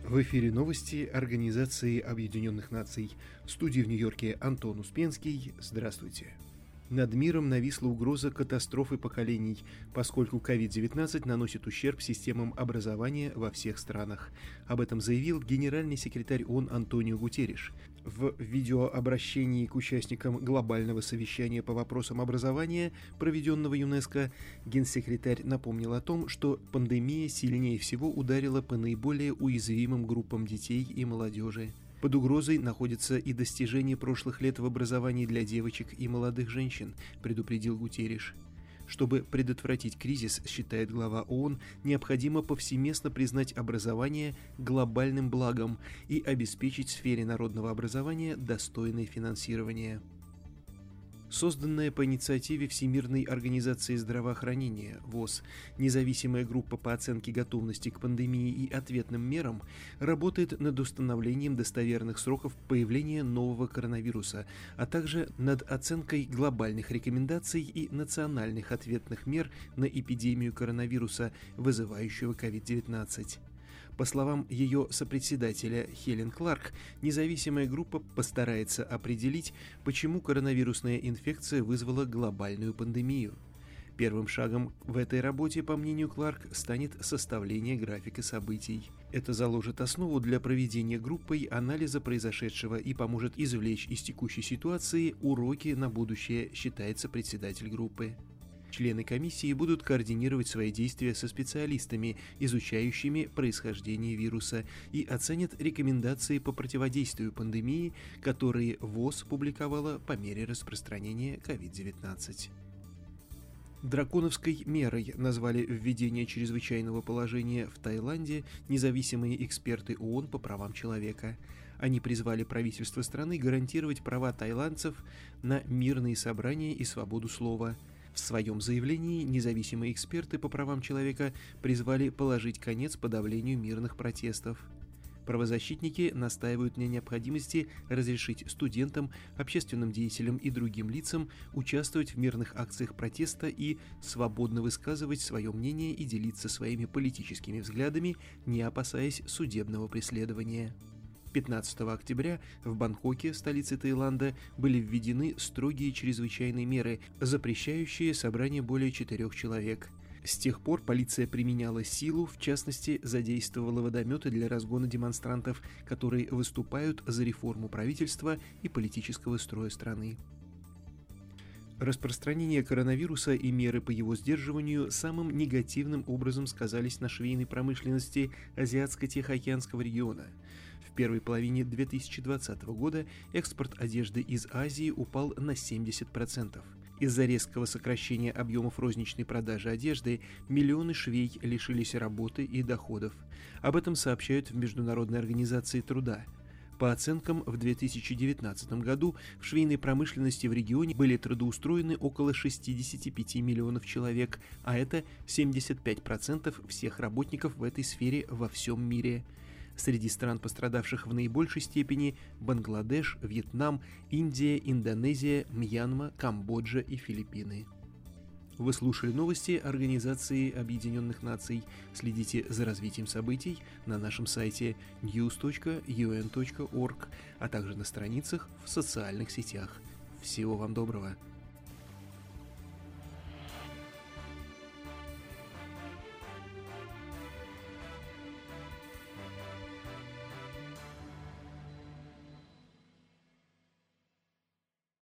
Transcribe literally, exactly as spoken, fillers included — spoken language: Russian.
В эфире новости Организации Объединенных Наций. В студии в Нью-Йорке Антон Успенский. Здравствуйте. Над миром нависла угроза катастрофы поколений, поскольку ковид девятнадцать наносит ущерб системам образования во всех странах. Об этом заявил генеральный секретарь ООН Антонио Гутерриш. В видеообращении к участникам глобального совещания по вопросам образования, проведенного ЮНЕСКО, генсекретарь напомнил о том, что пандемия сильнее всего ударила по наиболее уязвимым группам детей и молодежи. Под угрозой находятся и достижения прошлых лет в образовании для девочек и молодых женщин, предупредил Гутерриш. Чтобы предотвратить кризис, считает глава ООН, необходимо повсеместно признать образование глобальным благом и обеспечить сфере народного образования достойное финансирование. Созданная по инициативе Всемирной организации здравоохранения ВОЗ независимая группа по оценке готовности к пандемии и ответным мерам работает над установлением достоверных сроков появления нового коронавируса, а также над оценкой глобальных рекомендаций и национальных ответных мер на эпидемию коронавируса, вызывающего ковид девятнадцать. По словам ее сопредседателя Хелен Кларк, независимая группа постарается определить, почему коронавирусная инфекция вызвала глобальную пандемию. Первым шагом в этой работе, по мнению Кларк, станет составление графика событий. Это заложит основу для проведения группой анализа произошедшего и поможет извлечь из текущей ситуации уроки на будущее, считается председатель группы. Члены комиссии будут координировать свои действия со специалистами, изучающими происхождение вируса, и оценят рекомендации по противодействию пандемии, которые ВОЗ публиковала по мере распространения ковид девятнадцать. Драконовской мерой назвали введение чрезвычайного положения в Таиланде независимые эксперты ООН по правам человека. Они призвали правительство страны гарантировать права тайландцев на мирные собрания и свободу слова. В своем заявлении независимые эксперты по правам человека призвали положить конец подавлению мирных протестов. Правозащитники настаивают на необходимости разрешить студентам, общественным деятелям и другим лицам участвовать в мирных акциях протеста и свободно высказывать свое мнение и делиться своими политическими взглядами, не опасаясь судебного преследования. пятнадцатого октября в Бангкоке, столице Таиланда, были введены строгие чрезвычайные меры, запрещающие собрание более четырех человек. С тех пор полиция применяла силу, в частности, задействовала водометы для разгона демонстрантов, которые выступают за реформу правительства и политического строя страны. Распространение коронавируса и меры по его сдерживанию самым негативным образом сказались на швейной промышленности Азиатско-Тихоокеанского региона. В первой половине две тысячи двадцатого года экспорт одежды из Азии упал на семьдесят процентов. Из-за резкого сокращения объемов розничной продажи одежды миллионы швей лишились работы и доходов. Об этом сообщают в Международной организации труда. По оценкам, в две тысячи девятнадцатом году в швейной промышленности в регионе были трудоустроены около шестьдесят пять миллионов человек, а это семьдесят пять процентов всех работников в этой сфере во всем мире. Среди стран, пострадавших в наибольшей степени, Бангладеш, Вьетнам, Индия, Индонезия, Мьянма, Камбоджа и Филиппины. Вы слушали новости Организации Объединенных Наций. Следите за развитием событий на нашем сайте ньюс точка ю эн точка орг, а также на страницах в социальных сетях. Всего вам доброго!